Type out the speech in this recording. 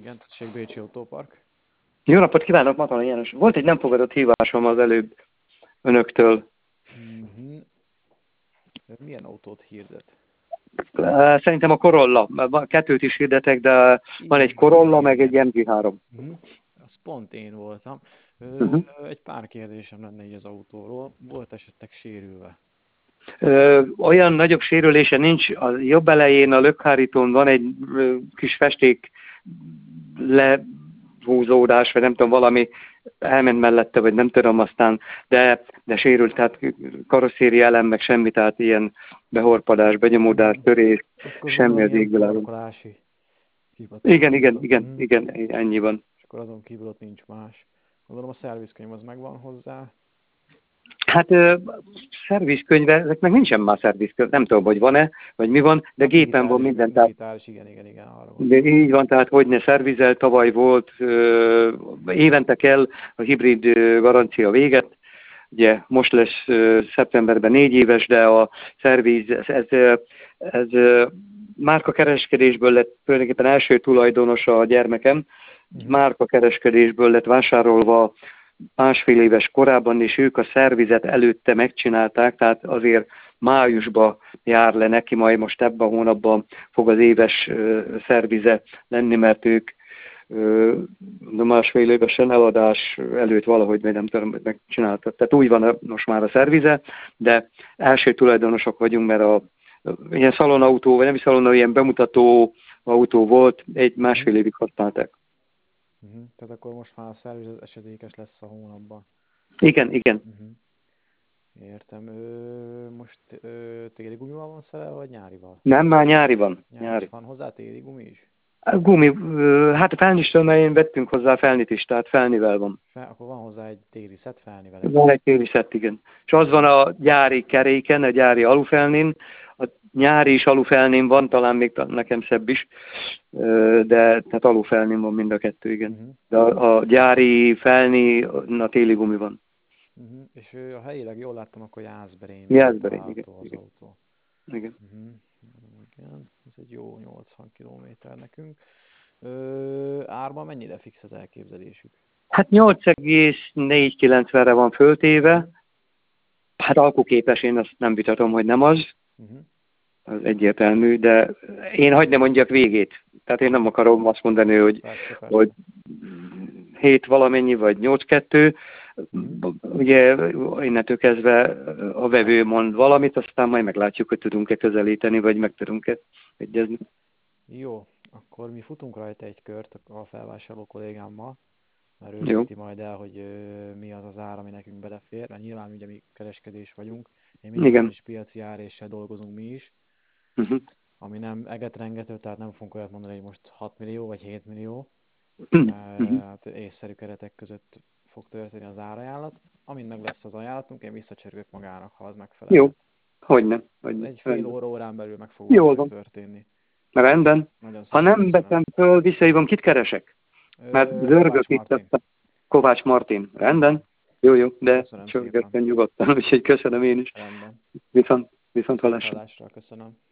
Igen, tessék, Bécsi Autópark. Jó napot kívánok, Matala János. Volt egy nem fogadott hívásom az előbb önöktől. Milyen autót hirdet? Szerintem a Corolla. Kettőt is hirdetek, de van egy Corolla, meg egy MG3. Az pont én voltam. Egy pár kérdésem lenne így az autóról. Volt esetleg sérülve? Olyan nagyobb sérülése nincs. A jobb elején a lökhárítón van egy kis festék lehúzódás, vagy nem tudom, valami elment mellette, vagy nem tudom, aztán, de sérült, tehát karosszéria elem, meg semmi, tehát ilyen behorpadás, benyomódás, törés, semmi az égvilágon. Igen, ennyi van. És akkor azon kívül ott nincs más. Gondolom a szervizkönyv az megvan hozzá. Hát szervizkönyve, ezeknek nincsen már szervizkönyv, nem tudom, hogy van-e, vagy mi van, de gépen van minden. Digitális, igen, arra van. De így van, tehát hogy ne szervizel, tavaly volt, évente kell a hibrid garancia véget, ugye most lesz szeptemberben 4 éves, de a szerviz, ez márkakereskedésből lett tulajdonképpen első tulajdonosa a gyermekem, márkakereskedésből lett vásárolva másfél éves korában, és ők a szervizet előtte megcsinálták, tehát azért májusba jár le neki, majd most ebben a hónapban fog az éves szervize lenni, mert ők másfél évesen eladás előtt valahogy nem tudom, megcsináltak. Tehát úgy van most már a szervize, de első tulajdonosok vagyunk, mert ilyen szalonautó, vagy nem is szalon, ilyen bemutató autó volt, egy másfél évig használták. Tehát akkor most már a szerviz esedékes lesz a hónapban. Igen. Értem. Most téli gumival van szerelve, vagy nyárival? Nem, már nyári van. Nyári. Van hozzá téli gumi is? Gumi, hát a felnistől, mert én vettünk hozzá felnit is, tehát felnivel van. Akkor van hozzá egy téli szett felnivel? Van egy téli szett, igen. És az van a gyári keréken, a gyári alufelnin, a nyári is alufelnin van, talán még nekem szebb is, de tehát alufelnin van mind a kettő, igen. De a gyári felni, a téli gumi van. És a helyileg jól láttam, akkor Jászberény. Jászberény, igen. Autó. Igen. Igen, ez egy jó 80 kilométer nekünk. Árban mennyire fix az elképzelésük? Hát 8,490-re van föltéve. Hát alkuképes, én azt nem vitatom, hogy nem az. Az egyértelmű, de én hagyd ne mondjak végét. Tehát én nem akarom azt mondani, hogy, hogy 7 valamennyi, vagy 8,2. Ugye innentől kezdve a vevő mond valamit, aztán majd meglátjuk, hogy tudunk-e közelíteni, vagy meg tudunk-e egyezni. Jó, akkor mi futunk rajta egy kört a felvásárló kollégámmal, mert ő dönti majd el, hogy mi az az ár, ami nekünk belefér, mert nyilván ugye mi kereskedés vagyunk, én mindig is piaci áréssel dolgozunk mi is, ami nem egetrengető, tehát nem fogunk olyat mondani, hogy most 6 millió vagy 7 millió, hát észszerű keretek között fog történni az árajánlat. Amint meg lesz az ajánlatunk, én visszacsörgök magának, ha az megfelel. Jó, hogyne. Egy fél órán belül meg fog történni. Rendben. Ha nem veszem föl, visszahívom, kit keresek? Mert zörgök itt. Kovács Martin. Rendben. Jó, de csörgötten nyugodtan, úgyhogy köszönöm én is. Rendben. Viszont hallásra. Köszönöm.